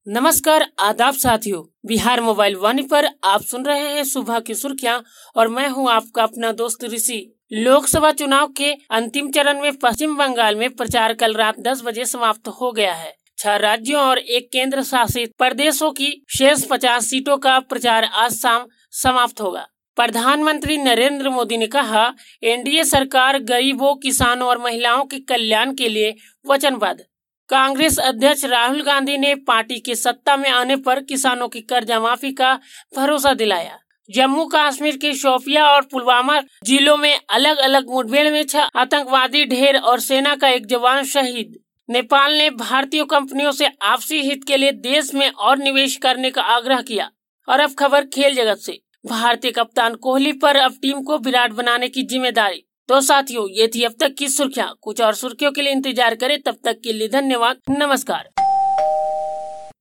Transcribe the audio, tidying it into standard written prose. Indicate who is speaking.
Speaker 1: नमस्कार, आदाब साथियों। बिहार मोबाइल वाणी पर आप सुन रहे हैं सुबह की सुर्खियां और मैं हूं आपका अपना दोस्त ऋषि। लोकसभा चुनाव के अंतिम चरण में पश्चिम बंगाल में प्रचार कल रात 10 बजे समाप्त हो गया है। 6 राज्यों और 1 केंद्र शासित प्रदेशों की शेष 50 सीटों का प्रचार आज शाम समाप्त होगा। प्रधानमंत्री नरेंद्र मोदी ने कहा, एनडीए सरकार गरीबों, किसानों और महिलाओं के कल्याण के लिए वचनबद्ध। कांग्रेस अध्यक्ष राहुल गांधी ने पार्टी के सत्ता में आने पर किसानों की कर्जा माफी का भरोसा दिलाया। जम्मू कश्मीर के शोपियां और पुलवामा जिलों में अलग अलग मुठभेड़ में 6 आतंकवादी ढेर और सेना का एक जवान शहीद। नेपाल ने भारतीय कंपनियों से आपसी हित के लिए देश में और निवेश करने का आग्रह किया। और अब खबर खेल जगत से। भारतीय कप्तान कोहली पर अब टीम को विराट बनाने की जिम्मेदारी। तो साथियों, ये थी अब तक की सुर्खियां। कुछ और सुर्खियों के लिए इंतजार करें। तब तक के लिए धन्यवाद। नमस्कार।